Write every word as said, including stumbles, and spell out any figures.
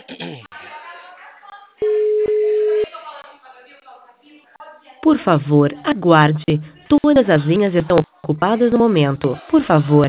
Por favor, aguarde. Todas as linhas estão ocupadas no momento. Por favor.